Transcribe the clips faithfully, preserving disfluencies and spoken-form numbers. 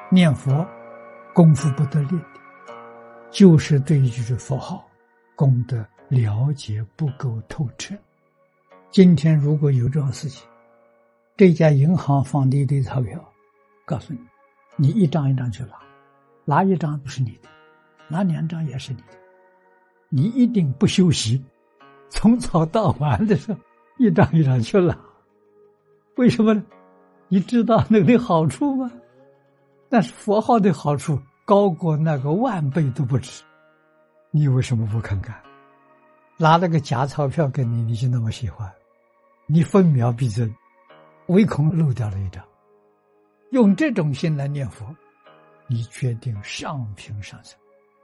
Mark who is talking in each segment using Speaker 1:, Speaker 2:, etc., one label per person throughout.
Speaker 1: 念佛功夫不得力的，就是对于佛号功德了解不够透彻。今天如果有这种事情，这家银行放的一堆钞票，告诉你，你一张一张去拿，拿一张不是你的，拿两张也是你的，你一定不休息，从早到晚的时候一张一张去拿。为什么呢？你知道那个的好处吗？但是佛号的好处高过那个万倍都不止，你为什么不看看？拿了个假钞票给你，你就那么喜欢，你分秒必争，唯恐漏掉了一张。用这种心来念佛，你决定上品上升。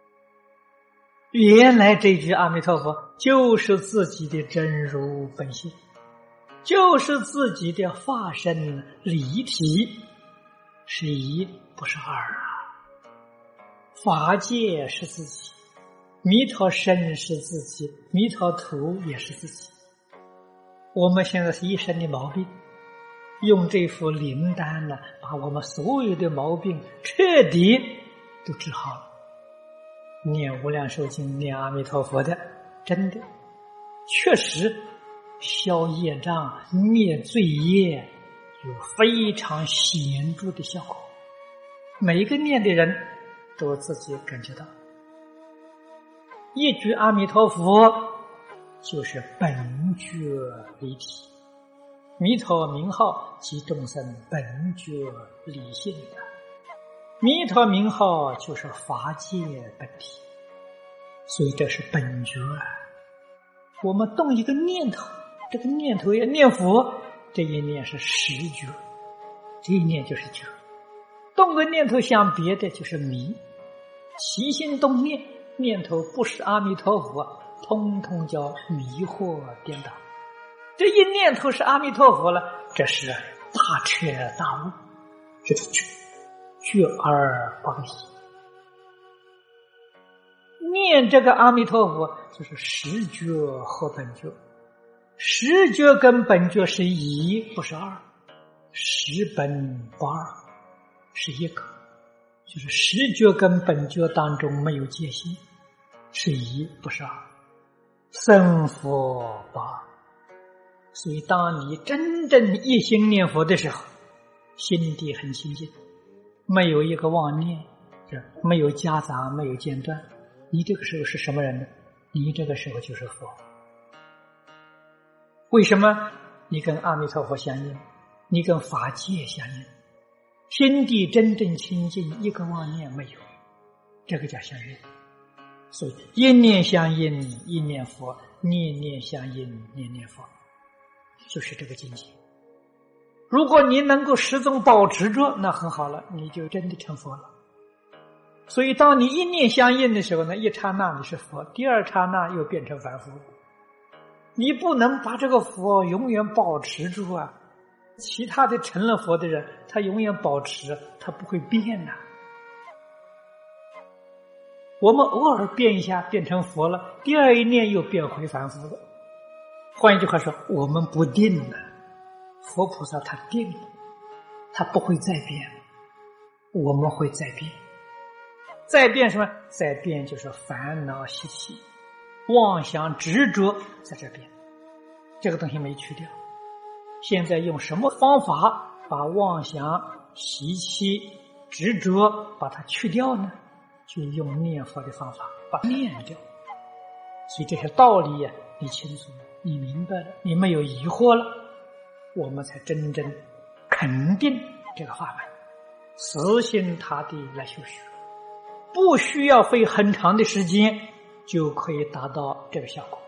Speaker 2: 原来这句阿弥陀佛就是自己的真如本性，就是自己的化身离体，是一不是二啊。法界是自己，弥陀身是自己，弥陀图也是自己。我们现在是一身的毛病，用这副灵丹呢，把我们所有的毛病彻底都治好了。念无量寿经，念阿弥陀佛的，真的确实消业障、灭罪业，有非常显著的效果。每一个念的人都自己感觉到，一句阿弥陀佛就是本觉离体，弥陀名号即众生本觉理性的，弥陀名号就是法界本体，所以这是本觉啊。我们动一个念头，这个念头要念佛，这一念是实觉，这一念就是觉。动个念头想别的就是迷，起心动念，念头不是阿弥陀佛，通通叫迷惑颠倒。这一念头是阿弥陀佛了，这是大彻大悟，这是觉，觉而不离。念这个阿弥陀佛就是实觉和本觉，实觉跟本觉是一不是二，实本不二是一个，就是实觉跟本觉当中没有界限，是一不是二，生佛不二。所以当你真正一心念佛的时候，心地很清净，没有一个妄念，没有夹杂，没有间断，你这个时候是什么人呢？你这个时候就是佛。为什么？你跟阿弥陀佛相应，你跟法界相应，心地真正清净，一个妄念没有，这个叫相应。所以一念相应，一念佛，念念相应，念念佛，就是这个境界。如果你能够始终保持着，那很好了，你就真的成佛了。所以当你一念相应的时候呢，一刹那你是佛，第二刹那又变成凡夫。你不能把这个佛永远保持住啊！其他的成了佛的人，他永远保持，他不会变啊。我们偶尔变一下，变成佛了，第二一念又变回凡夫了。换一句话说，我们不定了，佛菩萨他定了，他不会再变，我们会再变。再变什么？再变就是烦恼习气、妄想执着在这边，这个东西没去掉。现在用什么方法把妄想习气执着把它去掉呢？就用念佛的方法把它念掉。所以这些道理呀、啊，你清楚了，你明白了，你没有疑惑了，我们才真正肯定这个法门，死心塌地来修学，不需要费很长的时间就可以达到这个效果。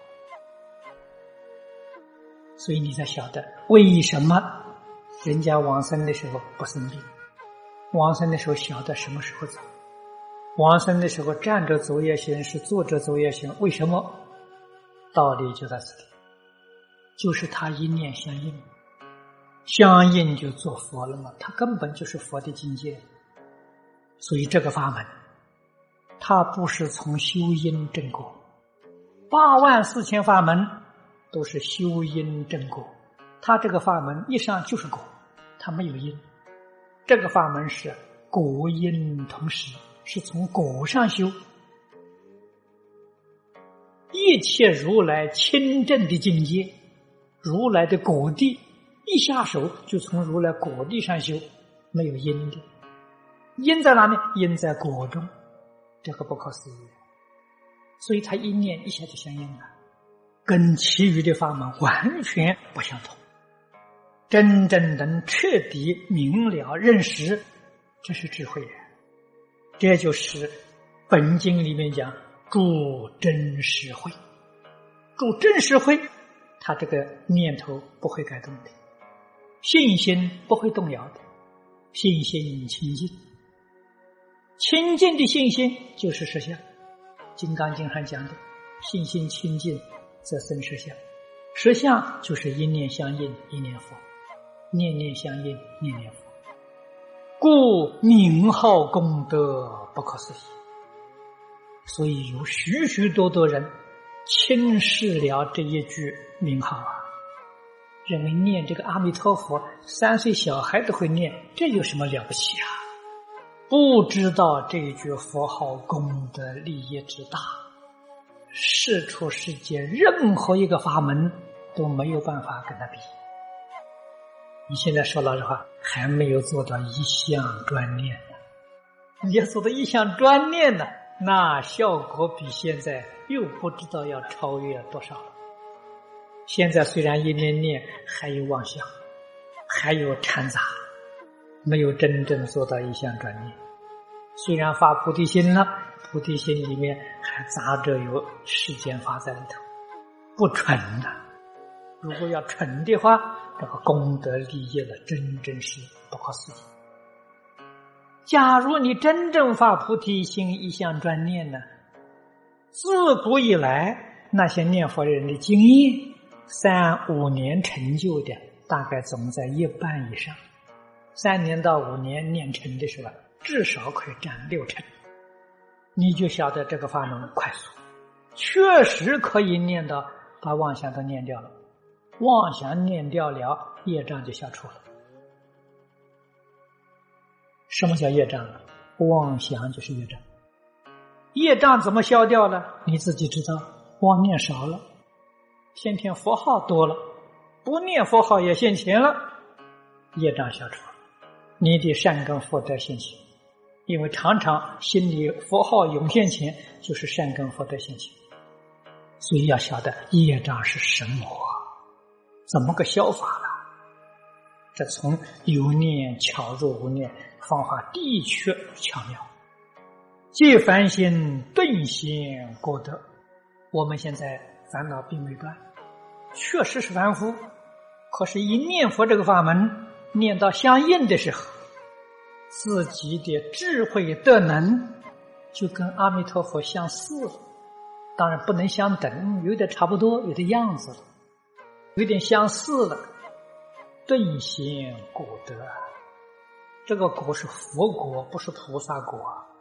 Speaker 2: 所以你才晓得为什么人家往生的时候不生病，往生的时候晓得什么时候走，往生的时候站着走也行，是坐着走也行。为什么？道理就在这里，就是他一念相应，相应就做佛了嘛，他根本就是佛的境界。所以这个法门它不是从修因正果，八万四千法门都是修因正果，它这个法门一上就是果，它没有因。这个法门是果因同时，是从果上修。一切如来清正的境界，如来的果地，一下手就从如来果地上修，没有因的。因在哪里？因在果中，这个不可思议。所以他一念一下就相应了，跟其余的法门完全不相同。真正能彻底明了认识，这是智慧。这就是本经里面讲住真实慧。住真实慧，他这个念头不会改动的，信心不会动摇的，信心清净。清净的信心就是实相。金刚经上讲的信心清净则生实相，实相就是一念相应一念佛，念念相应念念佛，故名号功德不可思议。所以有许许多多人轻视了这一句名号啊，认为念这个阿弥陀佛三岁小孩都会念，这有什么了不起啊？不知道这一句佛号功德利益之大，世出世间任何一个法门都没有办法跟他比。你现在说老实话，还没有做到一项专念呢。你要做到一项专念呢，那效果比现在又不知道要超越多少了。现在虽然一念念还有妄想，还有掺杂，没有真正做到一项专念。虽然发菩提心了，菩提心里面还杂着有世间法在里头，不纯的。如果要纯的话，这个功德利益了，真正是不可思议。假如你真正发菩提心一项专念呢，自古以来那些念佛人的经验，三五年成就的大概总在一半以上，三年到五年念成的时候，至少可以占六成。你就晓得这个法门快速，确实可以念到把妄想都念掉了，妄想念掉了，业障就消除了。什么叫业障？妄想就是业障。业障怎么消掉了？你自己知道，妄念少了，天天佛号多了，不念佛号也现前了，业障消除了，你的善根福德现前。因为常常心里佛号涌现前，就是善根福德现前。所以要晓得业障是什么，怎么个消法了？这从有念巧入无念，方法的确巧妙。借凡心顿现果德。我们现在烦恼并没断，确实是凡夫，可是一念佛这个法门念到相应的时候，自己的智慧德能就跟阿弥陀佛相似了。当然不能相等，有点差不多，有点样子了，有点相似了。顿现果德，这个果是佛果，不是菩萨果。